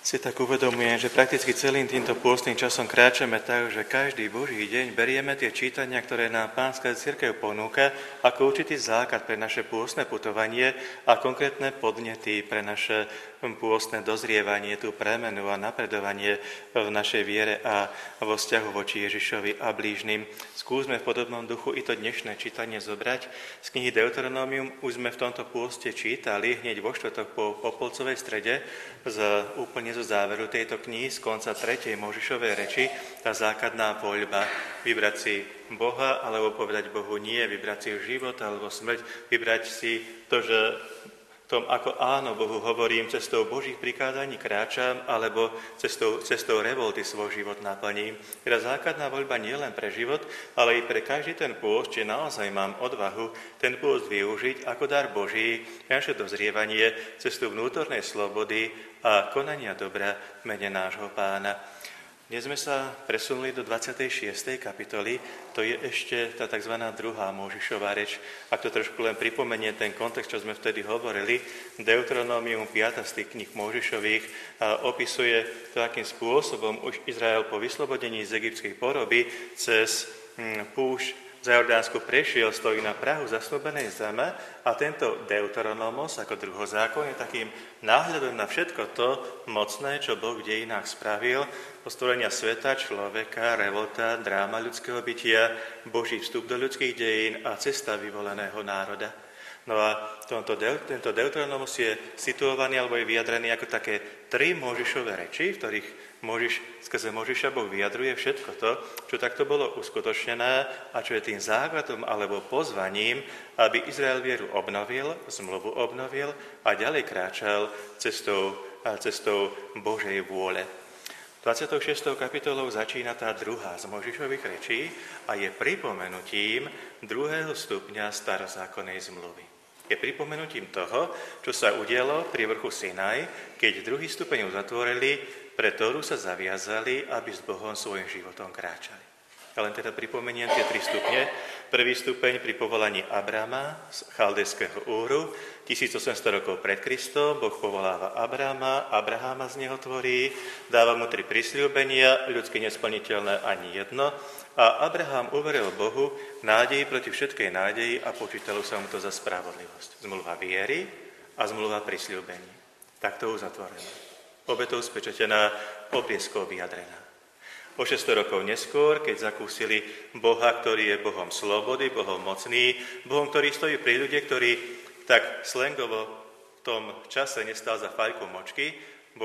Si tak uvedomujem, že prakticky celým týmto pôstnym časom kráčame tak, že každý Boží deň berieme tie čítania, ktoré nám Pánska cirkev ponúka, ako určitý základ pre naše pôstne putovanie a konkrétne podnety pre naše pôstne dozrievanie, tú premenu a napredovanie v našej viere a vo vzťahu voči Ježišovi a blížnym. Skúsme v podobnom duchu i to dnešné čítanie zobrať. Z knihy Deuteronomium už sme v tomto pôste čítali hneď vo štvrtok po popolcovej strede úplne zo záveru tejto knihy, z konca 3. Mojžišovej reči, tá základná voľba, vybrať si Boha, alebo povedať Bohu nie, vybrať si život alebo smrť, vybrať si to, že tom, ako áno Bohu hovorím, cestou Božích prikázaní kráčam, alebo cestou revolty svoj život naplním. Teda základná voľba nie len pre život, ale i pre každý ten pôst, či naozaj mám odvahu ten pôst využiť ako dar Boží, naše dozrievanie, cestou vnútornej slobody a konania dobra v mene nášho Pána. Dnes sme sa presunuli do 26. kapitoly, to je ešte tá tzv. Druhá Mojžišová reč. Ak to trošku len pripomenie ten kontext, čo sme vtedy hovorili, Deuteronomium 5. z tých kníh Mojžišových opisuje to, akým spôsobom už Izrael po vyslobodení z egyptskej poroby cez púšť za Jordánsku prešiel, stojí na prahu zasľúbenej zeme a tento Deuteronomos ako druhozákon je takým náhľadom na všetko to mocné, čo Boh v dejinách spravil, stvorenia sveta, človeka, revolta, dráma ľudského bytia, Boží vstup do ľudských dejín a cesta vyvoleného národa. No a tento Deuteronomos je situovaný alebo je vyjadrený ako také 3 Mojžišové reči, v ktorých skrze Mojžiša Boh vyjadruje všetko to, čo takto bolo uskutočnené a čo je tým základom alebo pozvaním, aby Izrael vieru obnovil, zmluvu obnovil a ďalej kráčal cestou Božej vôle. 26. kapitolou začína tá druhá z Mojžišových rečí a je pripomenutím druhého stupňa starozákonnej zmluvy. Je pripomenutím toho, čo sa udialo pri vrchu Sinaj, keď druhý stupeň uzatvorili, pre ktorú sa zaviazali, aby s Bohom svojim životom kráčali. Ja len teda pripomeniem tie 3 stupne. Prvý stupeň pri povolaní Abrama z Chaldejského Úru, 1800 rokov pred Kristom, Boh povoláva Abrahama z neho tvorí, dáva mu 3 prisľúbenia, ľudsky nesplniteľné ani jedno, a Abraham uveril Bohu nádeji proti všetkej nádeji a počítalo sa mu to za spravodlivosť. Zmluva viery a zmluva prisľúbení. Takto uzatvorená. Obetou spečatená, obriezkou vyjadrená. O 600 rokov neskôr, keď zakúsili Boha, ktorý je Bohom slobody, Bohom mocný, Bohom, ktorý stojí pri ľudia, ktorý tak slangovo v tom čase nestal za fajku močky,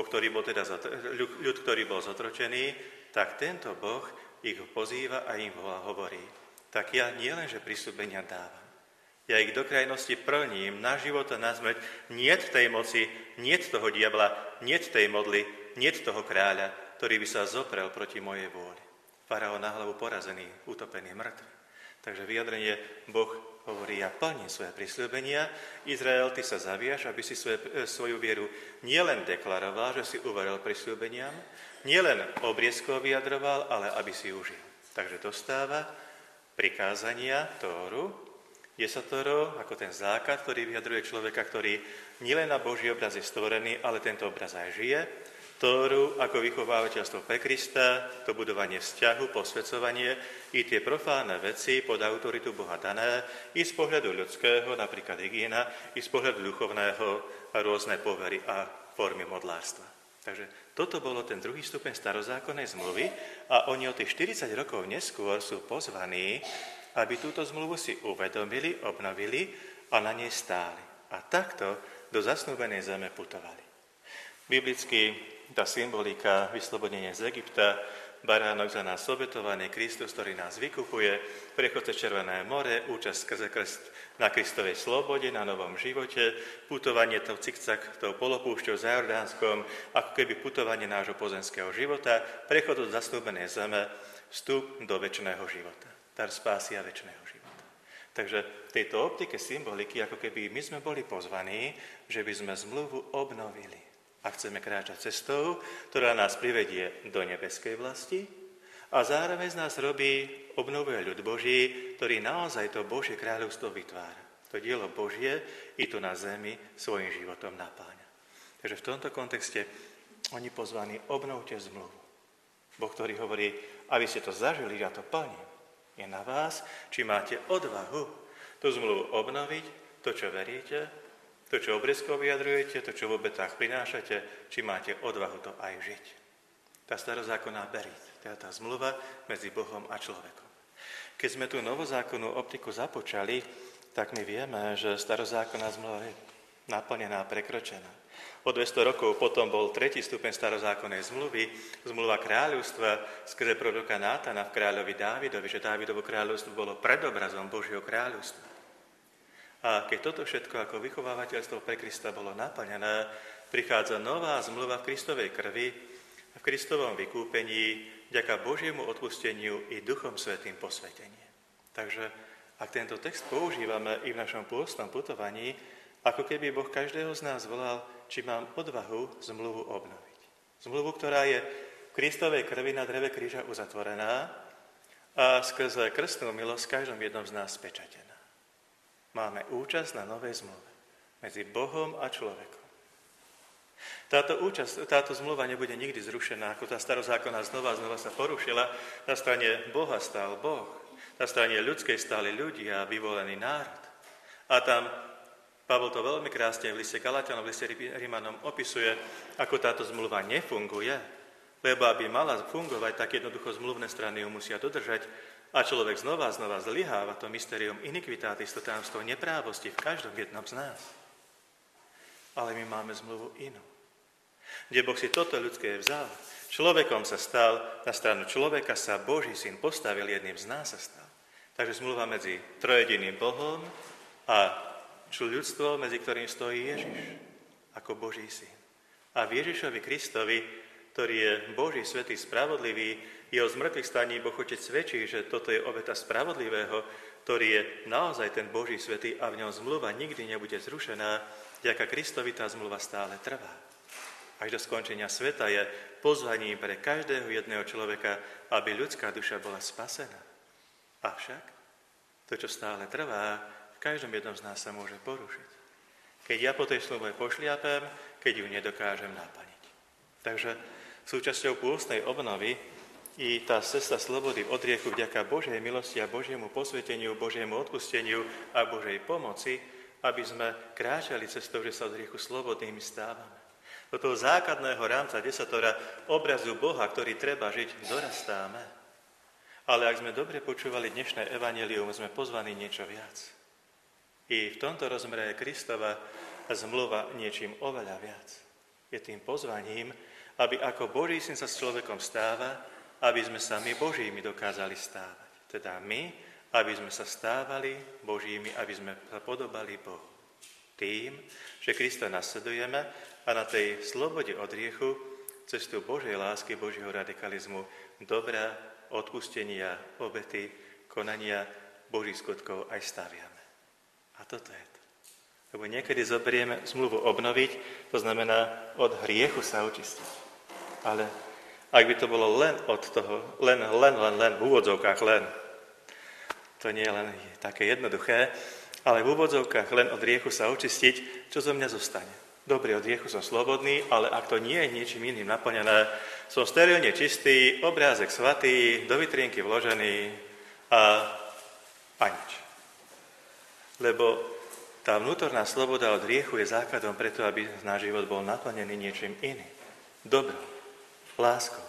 ľud, ktorý bol zotročený, tak tento Boh ich pozýva a im hovorí: tak ja nielenže prisľúbenia dávam, ja ich do krajnosti plním, na život a na smrť, niet tej moci, niet toho diabla, niet tej modly, niet toho kráľa, ktorý by sa zoprel proti mojej vôli. Faraón na hlavu porazený, utopený, mŕtvy. Takže vyjadrenie Boh hovorí: ja plním svoje prisľúbenia. Izrael, ty sa zaviaš, aby si svoju vieru nielen deklaroval, že si uveril prisľúbeniam, nielen obriezkovo vyjadroval, ale aby si užil. Takže dostáva prikázania Tóru, desatoro, ako ten základ, ktorý vyjadruje človeka, ktorý nielen na Boží obraz je stvorený, ale tento obraz aj žije. Tóru ako vychovávateľstvo pre Krista, to budovanie vzťahu, posvedzovanie i tie profánne veci pod autoritu Boha dané, i z pohľadu ľudského, napríklad hygiena, i z pohľadu duchovného rôzne povery a formy modlárstva. Takže toto bolo ten druhý stupeň starozákonnej zmluvy a oni o tých 40 rokov neskôr sú pozvaní, aby túto zmluvu si uvedomili, obnovili a na nej stáli. A takto do zasnúbenej zeme putovali. Biblicky tá symbolika vyslobodenia z Egypta, baránok za nás obetovaný, Kristus, ktorý nás vykupuje, prechod cez Červené more, účasť skrze krst na Kristovej slobode, na novom živote, putovanie tou cikcak, tou polopúšťou za Jordánskom, ako keby putovanie nášho pozemského života, prechod od zasnúbenej zeme, vstup do večného života, dar spásy a večného života. Takže v tejto optike symboliky, ako keby my sme boli pozvaní, že by sme zmluvu obnovili. A chceme kráčať cestou, ktorá nás privedie do nebeskej vlasti a zároveň z nás obnovuje ľud Boží, ktorý naozaj to Božie kráľovstvo vytvára. To dielo Božie i tu na zemi svojim životom napáňa. Takže v tomto kontexte Oni pozvaní, obnovte zmluvu. Boh, ktorý hovorí, aby ste to zažili, ja to plním. Je na vás, či máte odvahu tú zmluvu obnoviť, to, čo veríte, to, čo obrezkou vyjadrujete, to, čo v obetách prinášate, či máte odvahu to aj žiť. Tá starozákonná berit, teda tá zmluva medzi Bohom a človekom. Keď sme tú novozákonnú optiku započali, tak my vieme, že starozákonná zmluva je naplnená, prekročená. O 200 rokov potom bol tretí stupeň starozákonnej zmluvy, zmluva kráľovstva skrze proroka Nátana v kráľovi Dávidovi, že Dávidovo kráľovstvo bolo predobrazom Božieho kráľovstva. A keď toto všetko ako vychovávateľstvo pre Krista bolo naplnené, prichádza nová zmluva v Kristovej krvi, v Kristovom vykúpení, vďaka Božiemu odpusteniu i Duchom Svätým posvetenie. Takže ak tento text používame i v našom pôstnom putovaní, ako keby Boh každého z nás volal, či mám odvahu zmluvu obnoviť. Zmluvu, ktorá je v Kristovej krvi na dreve kríža uzatvorená a skrze krstnú milosť každom jednom z nás spečatená. Máme účasť na novej zmluve medzi Bohom a človekom. Táto zmluva nebude nikdy zrušená, ako tá starozákonná znova sa porušila. Na strane Boha stál Boh, na strane ľudskej stáli ľudia a vyvolený národ. A tam Pavol to veľmi krásne v liste Galatianom, v liste Rimanom opisuje, ako táto zmluva nefunguje, lebo aby mala fungovať, tak jednoducho zmluvné strany ju musia dodržať a človek znova zlyháva to mysterium iniquitatis, to tajomstvo neprávosti v každom jednom z nás. Ale my máme zmluvu inú, kde Boh si toto ľudské vzal. Človekom sa stal, na stranu človeka sa Boží syn postavil, jedným z nás sa stal. Takže zmluva medzi trojediným Bohom a ľudstvo, medzi ktorým stojí Ježiš ako Boží syn. A v Ježišovi Kristovi, ktorý je Boží, svätý, spravodlivý, jeho zmrtvých staní Boh Otec svedčí, že toto je obeta spravodlivého, ktorý je naozaj ten Boží, svätý a v ňom zmluva nikdy nebude zrušená. Vďaka Kristovi tá zmluva stále trvá. Až do skončenia sveta je pozvaním pre každého jedného človeka, aby ľudská duša bola spasená. Avšak to, čo stále trvá, v každom jednom z nás sa môže porušiť. Keď ja po tej zmluve pošliapem, keď ju nedokážem naplniť. Takže súčasťou pôstnej obnovy i tá cesta slobody od hriechu vďaka Božej milosti a Božiemu posveteniu, Božiemu odpusteniu a Božej pomoci, aby sme kráčali cestou, že sa od hriechu slobodnými stávame. Do toho základného rámca desatora obrazu Boha, ktorý treba žiť, dorastáme. Ale ak sme dobre počúvali dnešné evanjelium, sme pozvaní niečo viac. I v tomto rozmere je Kristova zmluva niečím oveľa viac. Je tým pozvaním, aby ako Boží syn sa s človekom stáva, aby sme sa my Božími dokázali stávať. Teda my, aby sme sa stávali Božími, aby sme sa podobali Bohu. Tým, že Krista nasledujeme a na tej slobode od hriechu, cestu Božej lásky, Božieho radikalizmu, dobra, odpustenia, obety, konania Božích skutkov aj staviame. A toto je to. Lebo niekedy zoberieme zmluvu obnoviť, to znamená od hriechu sa očistiť. Ale ak by to bolo len od toho, len v úvodzovkách len, to nie je len také jednoduché, ale v úvodzovkách len od hriechu sa očistiť, čo zo mňa zostane. Dobre, od hriechu som slobodný, ale ak to nie je niečím iným naplnené, som sterilne čistý, obrázek svatý, do vitrienky vložený a nič. Lebo tá vnútorná sloboda od hriechu je základom preto, aby náš život bol naplnený niečím iným. Dobrom, láskou,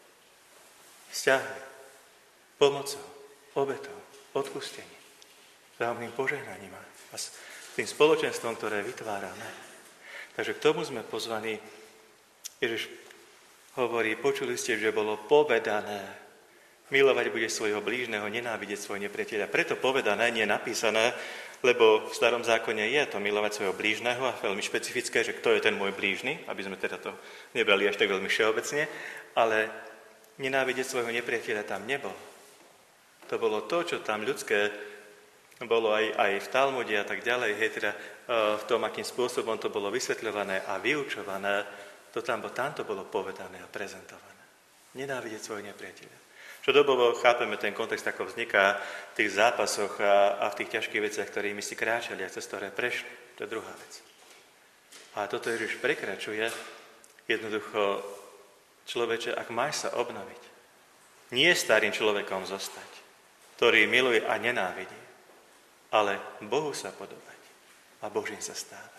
vzťahmi, pomocou, obetou, odpustením, vzájomným požehnaním a s tým spoločenstvom, ktoré vytvárame. Takže k tomu sme pozvaní. Ježiš hovorí, počuli ste, že bolo povedané, milovať bude svojho blížneho, nenávidieť svojho nepriateľa. Preto povedané, nie napísané, lebo v starom zákone je to milovať svojho blížneho a veľmi špecifické, že kto je ten môj blížny, aby sme teda to nebrali až tak veľmi všeobecne, ale nenávidieť svojho nepriateľa tam nebolo. To bolo to, čo tam ľudské bolo aj v Talmude a tak ďalej, teda v tom, akým spôsobom to bolo vysvetľované a vyučované, tamto bolo povedané a prezentované. Nenávidieť svojho nepriateľa. Čo dobovo chápeme ten kontext, ako vzniká v tých zápasoch a v tých ťažkých veciach, ktorými si kráčali a cez ktoré prešli. To je druhá vec. A toto Ježiš prekračuje Jednoducho, človeče, ak máš sa obnoviť, nie starým človekom zostať, ktorý miluje a nenávidí, ale Bohu sa podobať a Božím sa stávať.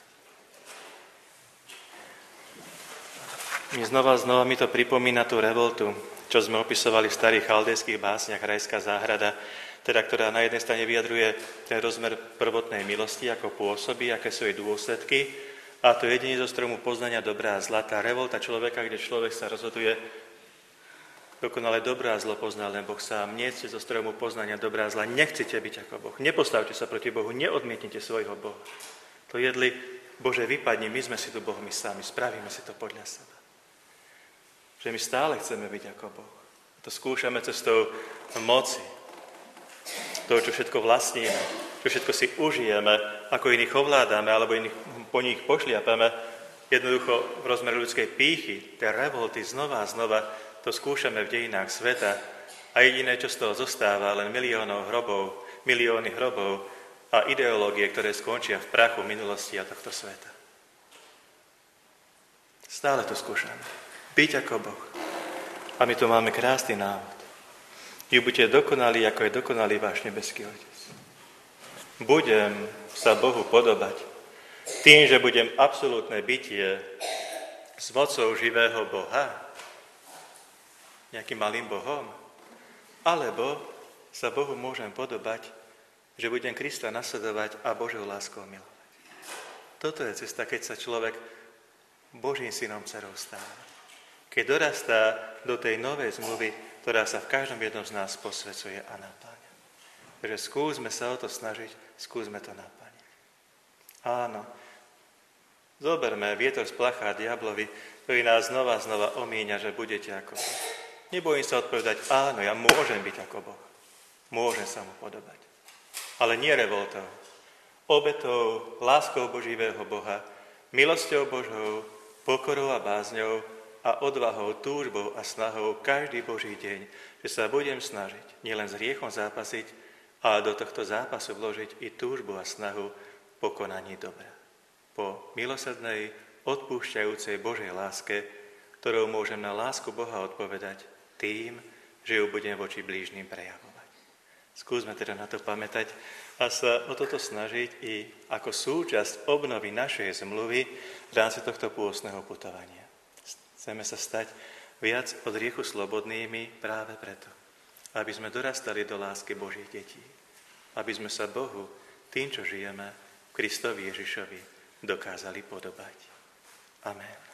Znova mi to pripomína tú revoltu, čo sme opisovali v starých chaldejských básniach Rajská záhrada, teda ktorá na jednej strane vyjadruje ten rozmer prvotnej milosti, ako pôsobí, aké sú jej dôsledky, a to jedine zo stromu poznania dobrá a zla, tá revolta človeka, kde človek sa rozhoduje dokonale dobrá a zlo pozná len Boh sám. Nie ste zo stromu poznania dobrá a zla, nechcete byť ako Boh, nepostavte sa proti Bohu, neodmietnite svojho Boha. To jedli, Bože, vypadni, my sme si tu Bohmi sami, spravíme si to podľa seba. Že my stále chceme byť ako Boh. To skúšame cestou moci. To, čo všetko vlastníme, čo všetko si užijeme, ako iných ovládame, alebo iných po nich pošliapame, jednoducho v rozmere ľudskej pýchy, tie revolty znova a znova, to skúšame v dejinách sveta a jediné, čo z toho zostáva, len milióny hrobov a ideológie, ktoré skončia v prachu minulosti a tohto sveta. Stále to skúšame. Byť ako Boh. A my tu máme krásny návod. Vy buďte dokonalí, ako je dokonalý váš nebeský Otec. Budem sa Bohu podobať tým, že budem absolútne bytie s mocou živého Boha, nejakým malým Bohom, alebo sa Bohu môžem podobať, že budem Krista nasledovať a Božou láskou milovať. Toto je cesta, keď sa človek Božím synom dcerou stáva. Keď dorastá do tej novej zmluvy, ktorá sa v každom jednom z nás posvecuje a napáňa. Takže skúsme sa o to snažiť, skúsme to napáňať. Áno, zoberme vietor z plachá diablovi, ktorý nás znova omíňa, že budete ako Boh. Nebojím sa odpovedať, áno, ja môžem byť ako Boh. Môžem sa mu podobať. Ale nie revoltou, obetou, láskou Božívého Boha, milosťou Božou, pokorou a bázňou, a odvahou, túžbou a snahou každý Boží deň, že sa budem snažiť nielen s hriechom zápasiť, ale do tohto zápasu vložiť i túžbu a snahu po konaní dobra. Po milosrdnej, odpúšťajúcej Božej láske, ktorou môžem na lásku Boha odpovedať tým, že ju budem voči blížnym prejavovať. Skúsme teda na to pamätať a sa o toto snažiť i ako súčasť obnovy našej zmluvy v rámci tohto pôstneho putovania. Chceme sa stať viac od hriechu slobodnými práve preto, aby sme dorastali do lásky Božích detí. Aby sme sa Bohu, tým, čo žijeme, Kristovi Ježišovi, dokázali podobať. Amen.